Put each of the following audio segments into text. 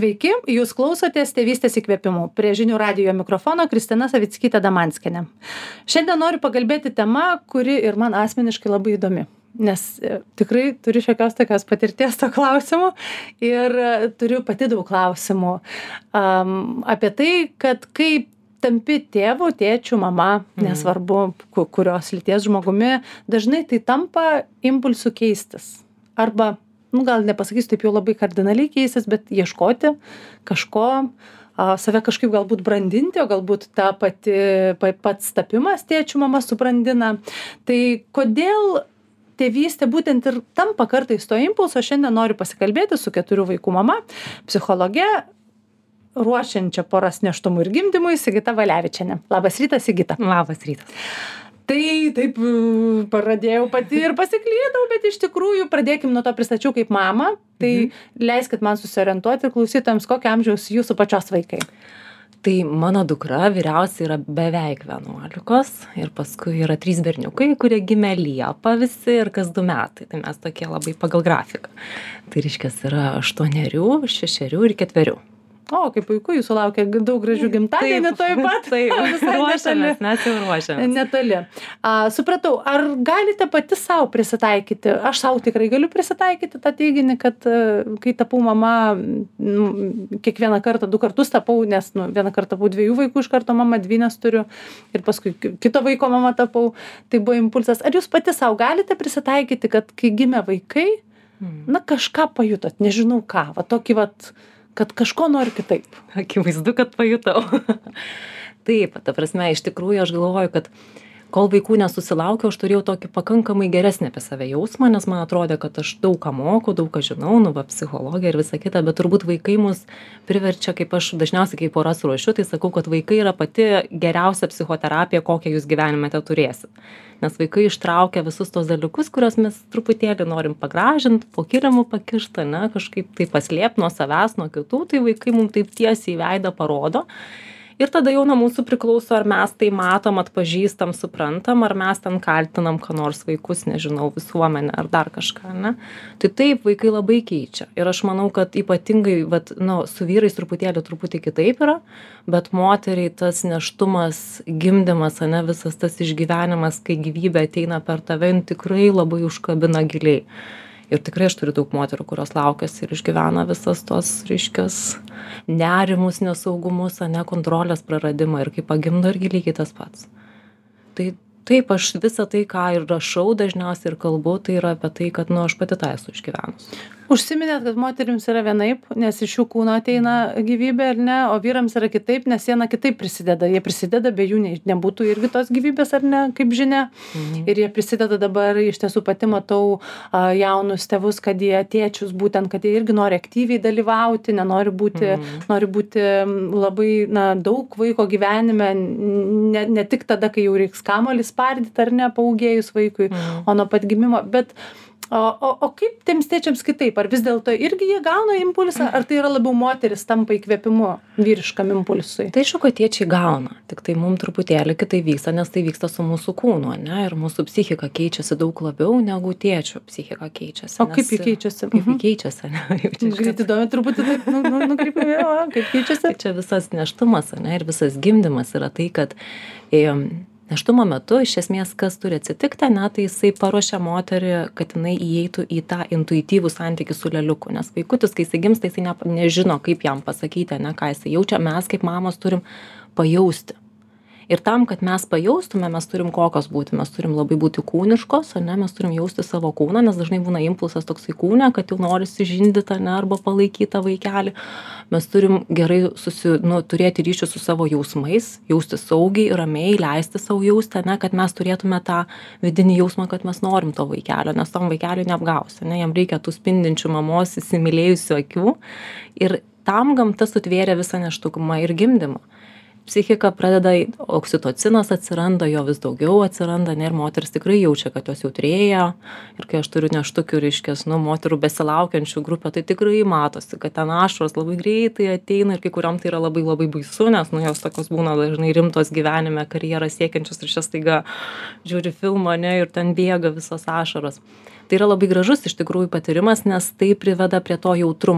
Sveiki, jūs klausotės Tėvystės įkvėpimų. Prie žinių radijo mikrofono Kristina Savickytė-Damanskienė. Šiandien noriu pakalbėti tema, kuri ir man asmeniškai labai įdomi, nes tikrai turiu šiokios tokios patirties to klausimu ir turiu pati daug klausimų apie tai, kad kaip tampi tėvu, tėčiu, mama, nesvarbu, kurios lyties žmogumi, dažnai tai tampa impulsų keistis. Arba gal nepasakysiu taip jau labai kardinaliai keistis, bet ieškoti kažko, save kažkaip galbūt brandinti, o galbūt ta pats tapimas tėčių mama subrandina. Tai kodėl tėvystė būtent ir tampa kartais to impulso, šiandien noriu pasikalbėti su 4 vaikų mama, psichologe, ruošiančia poras nėštumui ir gimdymui, Sigita Valevičienė. Labas rytas, Sigita. Labas rytas. Tai taip pradėjau pati ir pasiklydau, bet iš tikrųjų pradėkim nuo to, pristačiau kaip mamą. Tai leiskit man susiorientuoti ir klausytojams, kokio amžiaus jūsų pačios vaikai. Tai mano dukra vyriausia yra beveik 11 ir paskui yra 3 berniukai, kurie gimė Liepą visi ir kas 2 metai. Tai mes tokie labai pagal grafiką. Tai reiškia yra 8, 6 ir 4. O, kaip puiku, jūsų laukia daug gražių gimtadienių toj pat. Taip, ruošiamės, mes jau ruošiamės. Netoli. Supratau, ar galite pati savo prisitaikyti? Aš savo tikrai galiu prisitaikyti tą teiginį, kad kai tapau mama, kiekvieną kartą 2 kartus tapau, nes vieną kartą tapau 2 vaikų iš karto mama, 2 turiu ir paskui kito vaiko mama tapau. Tai buvo impulsas. Ar jūs pati savo galite prisitaikyti, kad kai gimė vaikai, kažką pajutot, nežinau ką, kad kažko noriu kitaip. Akivaizdu, kad pajutau. Taip, ta prasme, iš tikrųjų aš galvoju, kad kol vaikų nesusilaukiau, aš turėjau tokį pakankamai geresnį apie save jausmą, nes man atrodė, kad aš daug ką moku, daug ką žinau, psichologija ir visa kita, bet turbūt vaikai mus priverčia, kaip aš dažniausiai kaip poras ruošiu, tai sakau, kad vaikai yra pati geriausia psichoterapija, kokią jūs gyvenime turėsit. Nes vaikai ištraukia visus tos dalykus, kuriuos mes truputėlį norim pagražinti, po kilimu pakišti, kažkaip tai paslėpti nuo savęs, nuo kitų, tai vaikai mums taip tiesiai į veidą parodo. Ir tada jau nuo mūsų priklauso, ar mes tai matom, atpažįstam, suprantam, ar mes ten kaltinam, ką nors vaikus, nežinau, visuomenę ar dar kažką, ne? Tai taip, vaikai labai keičia. Ir aš manau, kad ypatingai, su vyrais truputį kitaip yra, bet moteriai tas nėštumas, gimdymas, visas tas išgyvenimas, kai gyvybė ateina per tave, tikrai labai užkabina giliai. Ir tikrai aš turiu daug moterų, kurios laukiasi ir išgyvena visas tos, reiškias, nerimus, nesaugumus, kontrolės praradimą ir kai pagimdo irgi lygiai tas pats. Tai taip, aš visą tai, ką ir rašau dažniausiai ir kalbu, tai yra apie tai, kad aš pati tą esu išgyvenus. Užsiminėt, kad moterims yra vienaip, nes iš jų kūno ateina gyvybė, ar ne, o vyrams yra kitaip, nes jie kitaip prisideda. Jie prisideda, be jų nebūtų irgi tos gyvybės, ar ne, kaip žinia. Ir jie prisideda dabar, iš tiesų pati matau jaunus tėvus, kad jie tėčius būtent, kad jie irgi nori aktyviai dalyvauti, nenori būti, nori būti labai daug vaiko gyvenime, ne tik tada, kai jau reiks kamuolį spardyti, ar ne, paūgėjus vaikui, o nuo pat gimimo. Bet O kaip tiems tėčiams kitaip? Ar vis dėlto irgi jie gauna impulsą, ar tai yra labiau moteris tampa įkvėpimu vyriškam impulsui? Tai aišku, kad tėčiai gauna, tik tai mums truputėlį kitai vyksta, nes tai vyksta su mūsų kūnu, ir mūsų psichika keičiasi daug labiau negu tėčių psichika keičiasi. O kaip ji keičiasi? Kaip ji keičiasi, Greit įdomi, truputį taip nukreipime, kaip keičiasi? Tai čia visas nėštumas, ir visas gimdymas yra tai, kad nėštumo metu, iš esmės, kas turi atsitikti, tai jisai paruošia moterį, kad jinai įeitų į tą intuityvų santykį su leliuku. Nes vaikutis, kai jisai gimsta, jisai nežino, kaip jam pasakyti, ką jisai jaučia. Mes kaip mamos turim pajausti. Ir tam, kad mes pajaustume, mes turim kokios būti. Mes turim labai būti kūniškos, mes turim jausti savo kūną, nes dažnai būna impulsas toksai kūne, kad jau norisi žindyti, arba palaikyti vaikelį. Mes turim gerai turėti ryšių su savo jausmais, jausti saugiai, ramiai, leisti savo jausti, kad mes turėtume tą vidinį jausmą, kad mes norim to vaikelio, nes tom vaikeliui neapgausi, jam reikia tų spindinčių mamos įsimylėjusių akių. Ir tam gamta sutvėrė visą nėštumą ir gimdymą. Psichika pradeda, oksitocinas atsiranda, jo vis daugiau atsiranda, ir moteris tikrai jaučia, kad jos jautrėja. Ir kai aš turiu nėštukių, moterų besilaukiančių grupę, tai tikrai matosi, kad ten ašaros labai greitai ateina ir kai kuriam tai yra labai labai baisu, nes jos tokios būna dažnai rimtos gyvenime, karjerą siekiančios ir čia staiga žiūri filmą, ir ten bėga visos ašaros. Tai yra labai gražus iš tikrųjų patyrimas, nes tai priveda prie to jautrumo.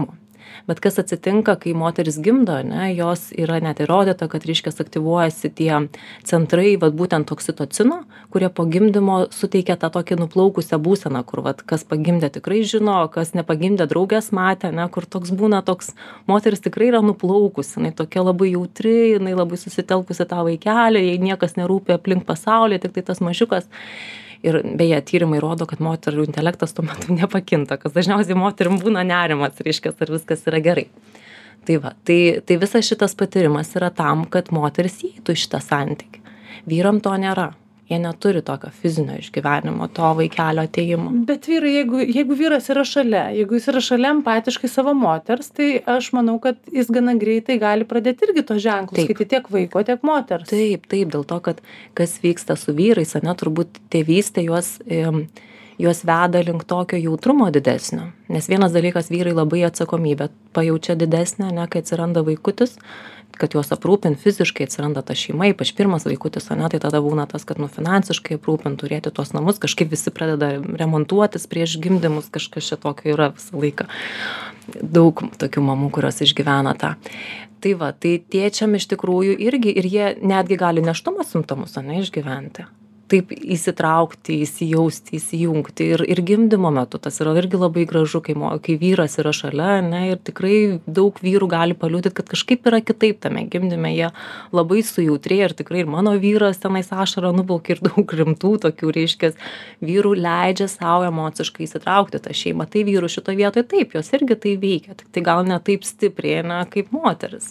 Bet kas atsitinka, kai moteris gimdo, ne, jos yra net įrodyta, kad reiškias aktyvuojasi tie centrai, vat būtent oksitocino, kurie po gimdymo suteikia tą tokį nuplaukusią būseną, kur vat kas pagimdė tikrai žino, kas nepagimdė draugės matė, ne, kur toks būna toks, moteris tikrai yra nuplaukusi, jinai tokia labai jautri, jinai labai susitelkusi tą vaikelį, jai niekas nerūpi aplink pasaulį, tik tai tas mažiukas. Ir beje, tyrimai rodo, kad moterų intelektas tuo metu nepakinta, kas dažniausiai moterim būna nerimas, reiškia, ar viskas yra gerai. Tai va, tai visas šitas patyrimas yra tam, kad moteris įeitų į šitą santykį. Vyram to nėra. Jie neturi tokio fizinio išgyvenimo, to vaikelio atėjimo. Bet vyrai, jeigu vyras yra šalia, jeigu jis yra šalia empatiškai savo moters, tai aš manau, kad jis gana greitai gali pradėti irgi to ženklus, skaityti tiek vaiko, tiek moters. Taip, dėl to, kad kas vyksta su vyrais, ane, turbūt tėvystė juos veda link tokio jautrumo didesnio. Nes vienas dalykas, vyrai labai atsakomybę pajaučia didesnę, ne, kai atsiranda vaikutis, kad juos aprūpint fiziškai, atsiranda ta šeima, ypač pirmas vaikutis, ane, tai tada būna tas, kad finansiškai aprūpint, turėti tuos namus, kažkaip visi pradeda remontuotis prieš gimdymus, kažkas čia tokio yra visą laiką. Daug tokių mamų, kurios išgyvena tą. Tai va, tai tėčiam iš tikrųjų irgi, ir jie netgi gali nėštumo simptomus, ane, išgyventi. Taip įsitraukti, įsijausti, įsijungti ir gimdymo metu. Tas yra irgi labai gražu, kai vyras yra šalia, ne, ir tikrai daug vyrų gali paliudyti, kad kažkaip yra kitaip tame gimdyme, jie labai sujautrėja ir tikrai ir mano vyras tenais ašarą nuplaukė ir daug rimtų tokių, reiškia, vyrų leidžia savo emociškai įsitraukti tą šeimą. Tai vyrų šitoje vietoje taip, jos irgi tai veikia, tik tai gal ne taip stipriai, ne, kaip moteris.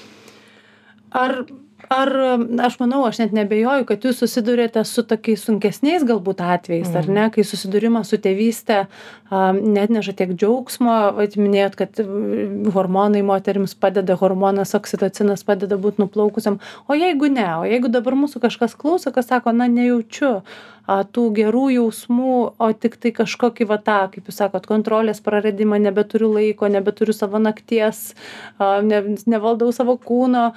Ar aš manau, aš net nebejoju, kad jūs susidurėte su tokiais sunkesniais galbūt atvejais, ar ne, kai susidūrimas su tėvyste net neža tiek džiaugsmo, minėjot, kad hormonai moterims padeda, hormonas oksitocinas padeda būti nuplaukusiam, o jeigu ne, o jeigu dabar mūsų kažkas klauso, kas sako, na nejaučiu tų gerų jausmų, o tik tai kažkokį kaip jūs sakot, kontrolės praradimą, nebeturiu laiko, nebeturiu savo nakties, nevaldau savo kūno.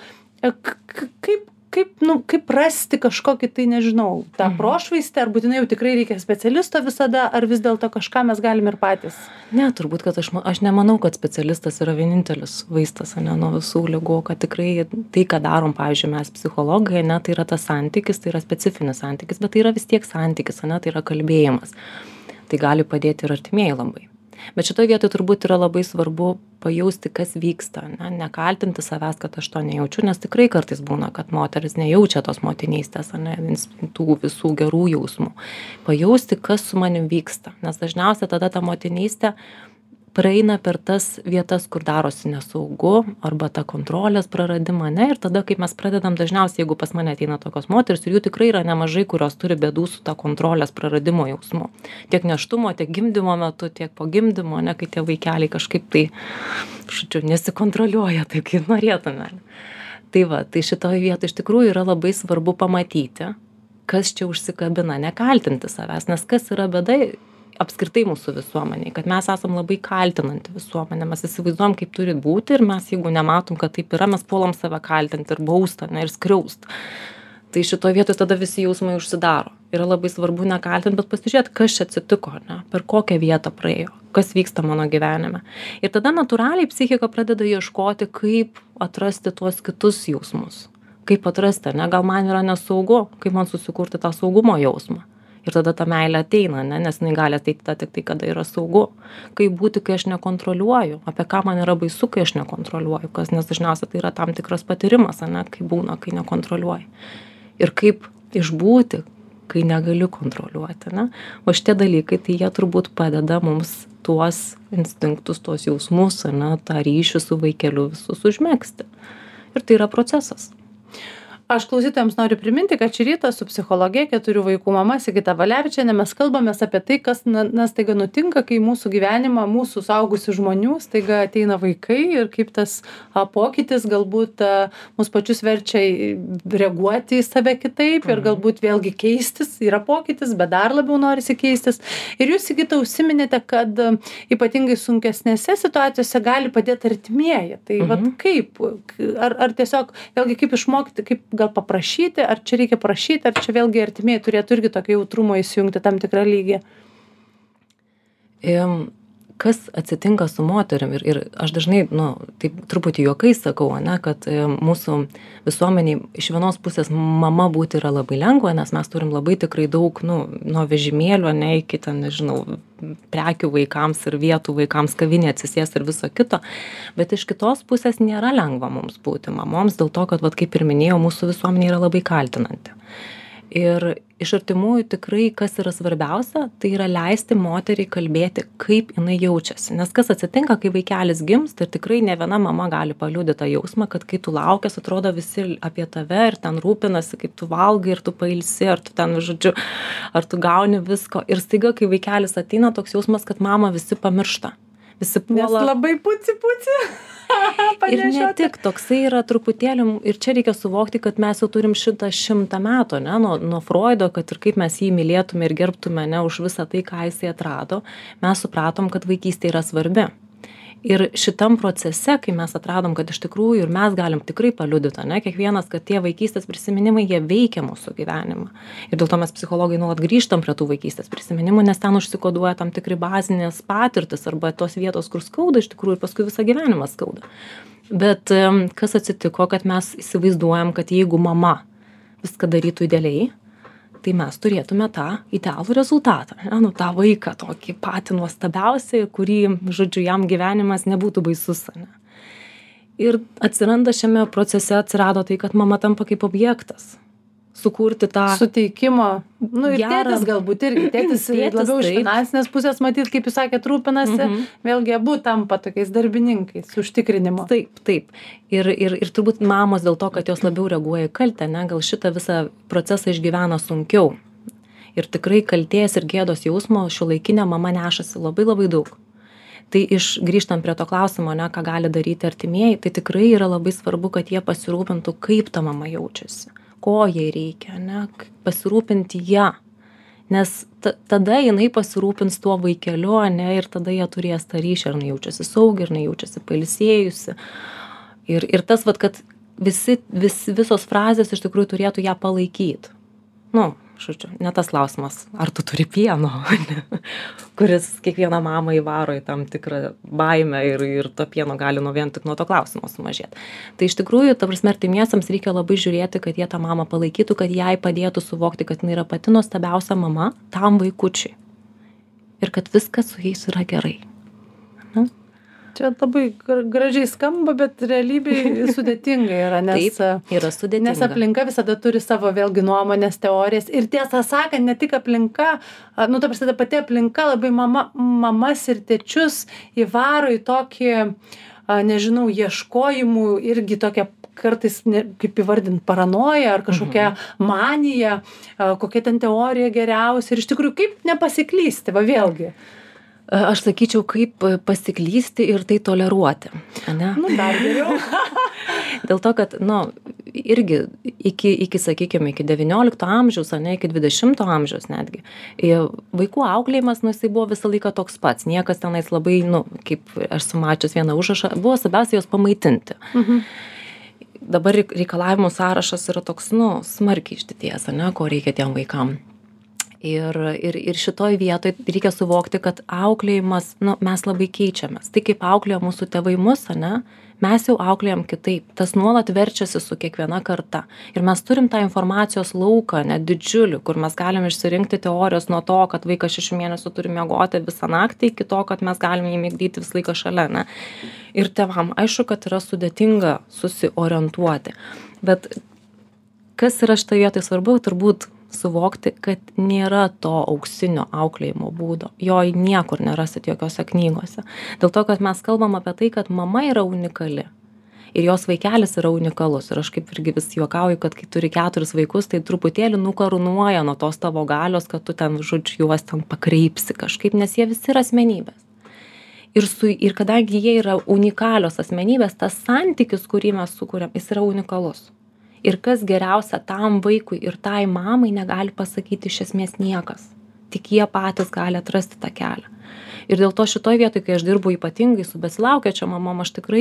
Kaip rasti kažkokį, tai nežinau, tą prošvaistę, ar būtinai jau tikrai reikia specialisto visada, ar vis dėlto kažką mes galim ir patys? Ne, turbūt, kad aš nemanau, kad specialistas yra vienintelis vaistas, ne, nuo visų ligų, kad tikrai tai, ką darom, pavyzdžiui, mes psichologai, ne, tai yra tas santykis, tai yra specifinis santykis, bet tai yra vis tiek santykis, ne, tai yra kalbėjimas. Tai gali padėti ir artimieji labai. Bet šitoje vietoje turbūt yra labai svarbu pajausti, kas vyksta, ne? Nekaltinti savęs, kad aš to nejaučiu, nes tikrai kartais būna, kad moteris nejaučia tos motinystės, ne? Tų visų gerų jausmų. Pajausti, kas su manim vyksta, nes dažniausiai tada ta motinystė praeina per tas vietas, kur darosi nesaugu, arba tą kontrolės praradimą, ne, ir tada, kaip mes pradedam dažniausiai, jeigu pas mane ateina tokios moteris, ir jų tikrai yra nemažai, kurios turi bėdų su tą kontrolės praradimo jausmu. Tiek nėštumo, tiek gimdymo metu, tiek po gimdymo, ne, kai tie vaikeliai kažkaip tai, nesikontroliuoja taip, kaip norėtume. Tai va, tai šitoje vietoje iš tikrųjų yra labai svarbu pamatyti, kas čia užsikabina, nekaltinti savęs, nes kas yra bėda apskritai mūsų visuomeniai, kad mes esam labai kaltinanti visuomenė, mes įsivaizduojam, kaip turi būti ir mes, jeigu nematom, kad taip yra, mes puolam save kaltinti ir bausti, ne, ir skriaust. Tai šitoje vietoje tada visi jausmai užsidaro. Yra labai svarbu nekaltinti, bet pasižiūrėti, kas čia atsitiko, ne, per kokią vietą praėjo, kas vyksta mano gyvenime. Ir tada natūraliai psichika pradeda ieškoti, kaip atrasti tuos kitus jausmus. Kaip atrasti, ne, gal man yra nesaugu, kaip man susikurti tą saugumo jausmą. Ir tada ta meilė ateina, ne, nes jinai gali ateiti tik tai, kada yra saugu. Kaip būti, kai aš nekontroliuoju, apie ką man yra baisu, kai aš nekontroliuoju, nes dažniausiai tai yra tam tikras patyrimas, ne, kai būna, kai nekontroliuoju. Ir kaip išbūti, kai negaliu kontroliuoti, ne. O šitie dalykai, tai jie turbūt padeda mums tuos instinktus, tuos jausmus, ne, tą ryšį su vaikeliu visus užmegzti. Ir tai yra procesas. Aš klausytojams noriu priminti, kad šį rytą su psichologė 4 vaikų mama Sigita Valevičienė mes kalbamės apie tai, kas staiga nutinka, kai mūsų gyvenimą, mūsų suaugusių žmonių staiga ateina vaikai ir kaip tas pokytis galbūt mus pačius verčia reaguoti į save kitaip ir galbūt vėlgi keistis, yra pokytis, bet dar labiau norisi keistis. Ir jūs, Sigita, užsiminėte, kad ypatingai sunkesnėse situacijose gali padėti artimieji. Tai vat kaip? Ar tiesiog vėlgi kaip išmokti, kaip gal paprašyti, ar čia reikia prašyti, ar čia vėlgi artimieji turėtų irgi tokio jautrumo įsijungti tam tikrą lygį? kas atsitinka su moterim ir aš dažnai, taip truputį juokais sakau, kad mūsų visuomeniai iš vienos pusės mama būti yra labai lengva, nes mes turim labai tikrai daug, nuo vežimėlio, iki ten, nežinau, prekių vaikams ir vietų vaikams kavinė atsisės ir viso kito, bet iš kitos pusės nėra lengva mums būti mamoms, dėl to, kad, kaip ir minėjau, mūsų visuomenė yra labai kaltinanti. Ir iš artimųjų tikrai, kas yra svarbiausia, tai yra leisti moteriai kalbėti, kaip jinai jaučiasi. Nes kas atsitinka, kai vaikelis gimsta, ir tikrai ne viena mama gali paliudyti tą jausmą, kad kai tu laukies, atrodo visi apie tave ir ten rūpinasi, kaip tu valgai ir tu pailsi, ar tu ten, žodžiu, ar tu gauni visko. Ir staiga, kai vaikelis ateina, toks jausmas, kad mama visi pamiršta. Visi puola. Nes labai puci. Ir ne tik, toksai yra truputėlį, ir čia reikia suvokti, kad mes jau turim 100 metų, nuo Freudo, kad ir kaip mes jį mylėtume ir gerbtume, už visą tai, ką jisai atrado, mes supratom, kad vaikystė yra svarbi. Ir šitam procese, kai mes atradom, kad iš tikrųjų ir mes galim tikrai paliudyti, kiekvienas, kad tie vaikystės prisiminimai, jie veikia mūsų gyvenimą. Ir dėl to mes psichologai nuolat grįžtam prie tų vaikystės prisiminimų, nes ten užsikoduoja tam tikri bazinės patirtis arba tos vietos, kur skauda iš tikrųjų ir paskui visą gyvenimą skauda. Bet kas atsitiko, kad mes įsivaizduojam, kad jeigu mama viską darytų idealiai, tai mes turėtume tą idealų rezultatą, tą vaiką tokį patį nuostabiausią, kurį, žodžiu, jam gyvenimas nebūtų baisus. Ir šiame procese atsirado tai, kad mama tampa kaip objektas. Sukurti tą suteikimo, ir tėtis galbūt irgi, tėtis labiau iš finansinės pusės matyt, kaip jūs sakėt, rūpinasi, vėlgi abu tampa tokiais darbininkais, užtikrinimo. Taip. Ir turbūt mamos dėl to, kad jos labiau reaguoja į kaltę, gal šitą visą procesą išgyvena sunkiau. Ir tikrai kaltės ir gėdos jausmo šiuolaikinė mama nešasi labai labai daug. Tai grįžtant prie to klausimo, ką gali daryti artimieji, tai tikrai yra labai svarbu, kad jie pasirūpintų, kaip ta mama jaučiasi. Ko jai reikia, pasirūpinti ją, nes tada jinai pasirūpins tuo vaikeliu, ir tada jie turės tą ryšį, ar jinai jaučiasi saugiai, ar jinai jaučiasi pailsėjusi. Ir tas, kad visos frazės iš tikrųjų turėtų ją palaikyti. Ne tas klausimas, ar tu turi pieno, kuris kiekvieną mamą įvaro į tam tikrą baimę ir to pieno gali vien tik nuo to klausimo sumažėti. Tai iš tikrųjų, artimiesiems reikia labai žiūrėti, kad jie tą mamą palaikytų, kad jai padėtų suvokti, kad jinai yra pati nuostabiausia mama tam vaikučiui. Ir kad viskas su jais yra gerai. Čia labai gražiai skamba, bet realybėje sudėtinga yra, nes, yra sudėtinga. Nes aplinka visada turi savo vėlgi nuomonės, teorijas. Ir tiesą sakant, ne tik aplinka, ta pati aplinka labai mamas ir tėčius įvaro į tokį, nežinau, ieškojimų irgi tokią kartais, kaip įvardint, paranoja ar kažkokia manija, kokia ten teorija geriausia. Ir iš tikrųjų, kaip nepasiklysti, vėlgi. Aš sakyčiau, kaip pasiklysti ir tai toleruoti. Dar geriau. Dėl to, kad, irgi iki, sakykime, iki 19 amžiaus, iki 20 amžiaus netgi, vaikų auklėjimas, jisai buvo visą laiką toks pats. Niekas tenais labai, kaip aš sumačius vieną užrašą, buvo svarbiausia jos pamaitinti. Dabar reikalavimų sąrašas yra toks, smarkiai išdidėjęs, ko reikia tiem vaikam. Ir šitoj vietoj reikia suvokti, kad auklėjimas, mes labai keičiamės. Tai kaip auklėjo mūsų tėvai mus, mes jau auklėjam kitaip. Tas nuolat verčiasi su kiekviena karta. Ir mes turim tą informacijos lauką, net didžiulį, kur mes galim išsirinkti teorijos nuo to, kad vaikas 6 mėnesių turi miegoti visą naktį, iki to, kad mes galim jį migdyti visą laiką šalia. Ir tėvam, aišku, kad yra sudėtinga susiorientuoti. Bet kas yra šitoj vietoj svarbu, turbūt suvokti, kad nėra to auksinio auklėjimo būdo. Jo niekur nerasit jokiose knygose. Dėl to, kad mes kalbam apie tai, kad mama yra unikali. Ir jos vaikelis yra unikalus. Ir aš kaip irgi vis juokauju, kad kai turi 4 vaikus, tai truputėlį nukarūnuoja nuo tos tavo galios, kad tu ten, žodžiu, juos ten pakreipsi kažkaip, nes jie visi yra asmenybės. Ir kadangi jie yra unikalios asmenybės, tas santykis, kurį mes sukūrėm, jis yra unikalus. Ir kas geriausia tam vaikui ir tai mamai negali pasakyti iš esmės niekas. Tik jie patys gali atrasti tą kelią. Ir dėl to šitoj vietoj, kai aš dirbu ypatingai su besilaukiančiom mamom, aš tikrai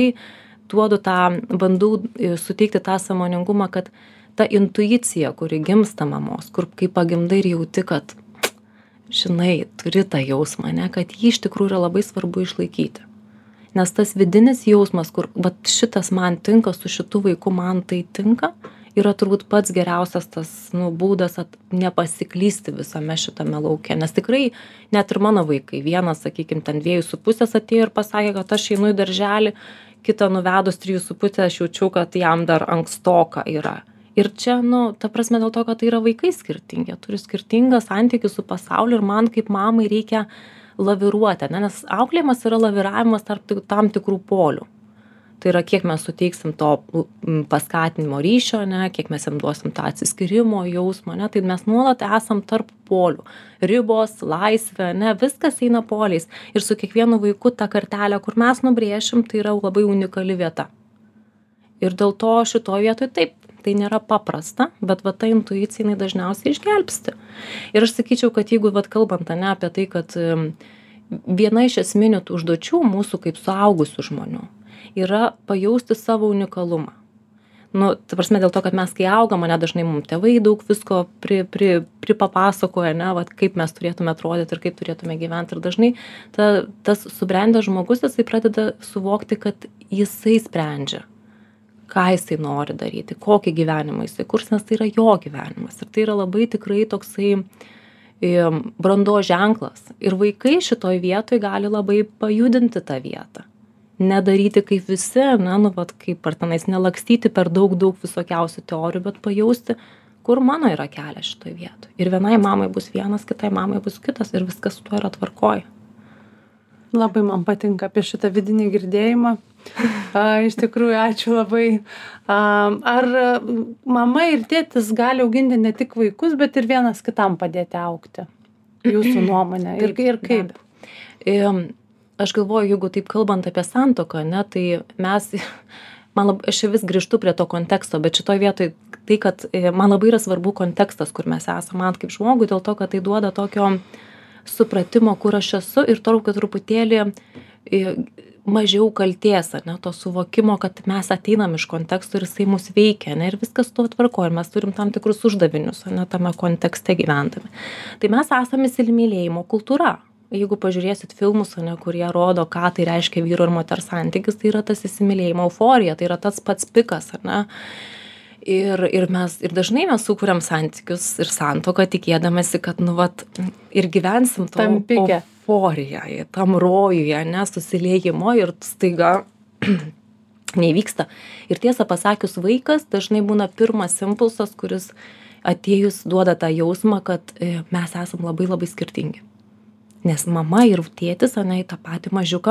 bandau suteikti tą sąmoningumą, kad ta intuicija, kuri gimsta mamos, kur kai pagimdai ir jauti, kad žinai, turi tą jausmą, ne, kad jį iš tikrųjų yra labai svarbu išlaikyti. Nes tas vidinis jausmas, kur vat šitas man tinka, su šitu vaiku man tai tinka, yra turbūt pats geriausias tas būdas nepasiklysti visame šitame lauke. Nes tikrai net ir mano vaikai, vienas, sakykime, ten 2,5 atėjo ir pasakė, kad aš einu į darželį, kitą nuvedus 3,5, aš jaučiu, kad jam dar ankstoka yra. Ir čia, ta prasme dėl to, kad tai yra vaikai skirtingi, turi skirtingą santykį su pasauliu ir man kaip mamai reikia laviruoti, nes auklėjimas yra laviravimas tarp tam tikrų polių. Tai yra, kiek mes suteiksim to paskatinimo ryšio, ne, kiek mes jam duosim tą atsiskyrimo jausmą, ne, tai mes nuolat esam tarp polių. Ribos, laisvė, ne, viskas eina poliais. Ir su kiekvienu vaiku ta kartelė, kur mes nubrėšim, tai yra labai unikali vieta. Ir dėl to šitoje vietoje taip, tai nėra paprasta, bet va ta intuicija jinai dažniausiai išgelbsti. Ir aš sakyčiau, kad jeigu kalbant apie tai, kad viena iš esminių užduočių mūsų kaip suaugusių žmonių yra pajausti savo unikalumą. Ta prasme dėl to, kad mes kai augam, mane dažnai mums tėvai daug visko pripapasakoja, ne, va, kaip mes turėtume atrodyti ir kaip turėtume gyventi. Ir dažnai tas subrendęs žmogus, jisai pradeda suvokti, kad jisai sprendžia, ką jisai nori daryti, kokį gyvenimą jisai kurs, nes tai yra jo gyvenimas. Ir tai yra labai tikrai toksai brandos ženklas. Ir vaikai šitoj vietoj gali labai pajudinti tą vietą. Nedaryti kaip visi, kaip ar tenais nelakstyti per daug visokiausių teorijų, bet pajausti, kur mano yra kelias šitoj vietoj. Ir vienai mamai bus vienas, kitai mamai bus kitas ir viskas su tuo yra tvarkoj. Labai man patinka apie šitą vidinį girdėjimą. Iš tikrųjų, ačiū labai. Ar mama ir tėtis gali auginti ne tik vaikus, bet ir vienas kitam padėti augti? Jūsų nuomonė. Ir kaip? Aš galvoju, jeigu taip kalbant apie santuoką, ne, tai aš vis grįžtu prie to konteksto, bet šitoj vietoj tai, kad man labai yra svarbu kontekstas, kur mes esame, man kaip žmogui, dėl to, kad tai duoda tokio supratimo, kur aš esu ir truputėlį mažiau kaltės, ne, to suvokimo, kad mes ateinam iš konteksto ir jisai mus veikia, ne, ir viskas tuo tvarko, ir mes turim tam tikrus uždavinius, ne, tame kontekste gyvendami. Tai mes esame įsimylėjimo kultūra. Jeigu pažiūrėsit filmus, ne, kurie rodo, ką tai reiškia vyro ir moters santykis, tai yra tas įsimylėjimo euforija, tai yra tas pats pikas, ne. Ir dažnai mes sukuriam santykius ir santuoką tikėdamasi, kad, ir gyvensim tam euforiją, tam rojuje, ne, susiliejimo ir staiga neįvyksta. Ir tiesą pasakius, vaikas dažnai būna pirmas impulsas, kuris atėjus duoda tą jausmą, kad mes esam labai labai skirtingi. Nes mama ir tėtis, į tą patį mažiuką,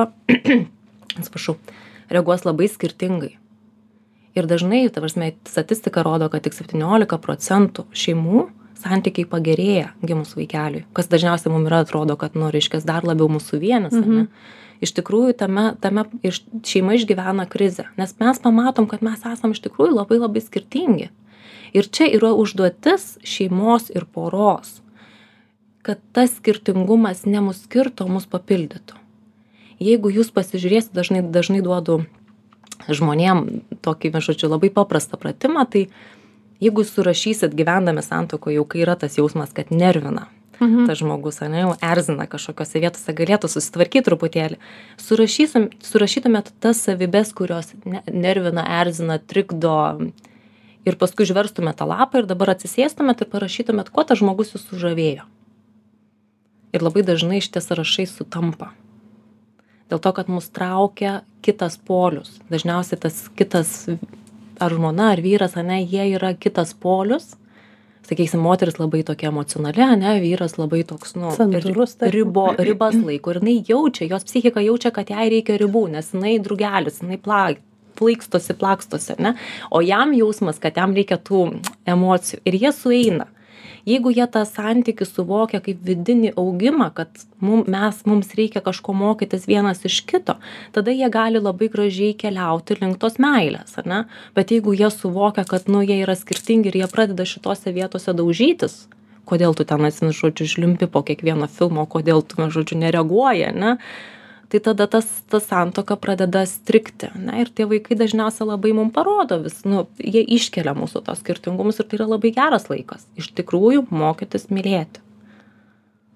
reaguos labai skirtingai. Ir dažnai, statistika rodo, kad tik 17% šeimų santykiai pagerėja gimus vaikeliui. Kas dažniausiai mums atrodo, kad, reiškia, dar labiau mūsų vienas. Iš tikrųjų, tame šeima išgyvena krizę. Nes mes pamatom, kad mes esam iš tikrųjų labai labai skirtingi. Ir čia yra užduotis šeimos ir poros, kad tas skirtingumas ne mus skirtų, o mus papildytų. Jeigu jūs pasižiūrėsite, dažnai duodu žmonėm tokį, labai paprastą pratimą, tai jeigu surašysit gyvendami santuokoje, jau kai yra tas jausmas, kad nervina tas žmogus, jau erzina kažkokiose vietose, galėtų susitvarkyti truputėlį, surašytumėt tas savybes, kurios nervina, erzina, trikdo, ir paskui žverstumėt tą lapą ir dabar atsisėstumėt ir parašytumėt, kuo tas žmogus jūs sužavėjo. Ir labai dažnai šitie sąrašai sutampa. Dėl to, kad mus traukia kitas polius. Dažniausiai tas kitas, ar žmona, ar vyras, jie yra kitas polius. Sakysim, moteris labai tokia emocionali, vyras labai toks, ribas laiko. Ir jinai jaučia, jos psichika jaučia, kad jai reikia ribų, nes jinai drugelis, jinai plakstosi, ne? O jam jausmas, kad jam reikia tų emocijų. Ir jie sueina. Jeigu jie tą santykį suvokia kaip vidinį augimą, kad mums reikia kažko mokytis vienas iš kito, tada jie gali labai gražiai keliauti link tos meilės, ne? Bet jeigu jie suvokia, kad, jie yra skirtingi ir jie pradeda šitose vietose daužytis, kodėl tu ten žlimpi po kiekvieno filmo, kodėl tu, nereaguoji, ne? Tai tada ta santuoka pradeda strigti, ne? Ir tie vaikai dažniausiai labai mums parodo jie iškelia mūsų tos skirtingumus ir tai yra labai geras laikas. Iš tikrųjų, mokytis mylėti.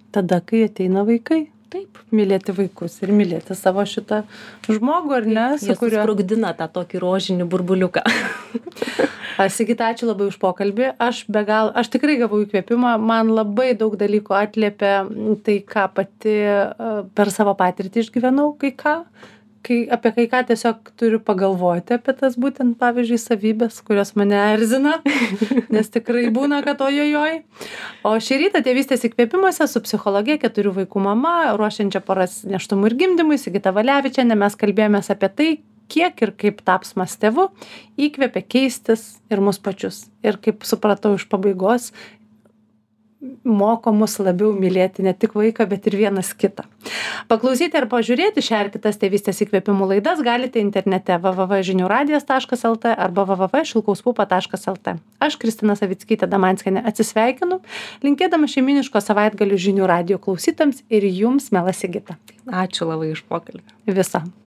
Tada, kai ateina vaikai. Taip. Mylėti vaikus ir mylėti savo šitą žmogų, ar ne? Jie susprogdina tą tokį rožinį burbuliuką. Sigita, ačiū labai už pokalbį. Aš tikrai gavau įkvėpimą, man labai daug dalykų atliepia tai, ką pati per savo patirtį išgyvenau, apie kai ką tiesiog turiu pagalvoti apie tas būtent, pavyzdžiui, savybės, kurios mane erzina, nes tikrai būna, kad ojojoj. O šį rytą tėvystės įkvėpimuose su psichologė, 4 vaikų mama, ruošiančia poras nėštumui ir gimdymui, Sigita Valevičienė, mes kalbėjomės apie tai, kiek ir kaip tapsmas tėvu įkvėpia keistis ir mus pačius. Ir kaip supratau iš pabaigos, moko mus labiau mylėti ne tik vaiką, bet ir vienas kitą. Paklausyti ar pažiūrėti šią ir kitas tėvystės įkvėpimų laidas galite internete www.žiniuradijas.lt arba www.šilkauspupa.lt. Aš, Kristina Savickytė Damanskienė, atsisveikinu, linkėdama šeiminiško savaitgalių Žinių radijo klausytams ir jums, miela Sigita. Ačiū labai už pokalbį. Visa.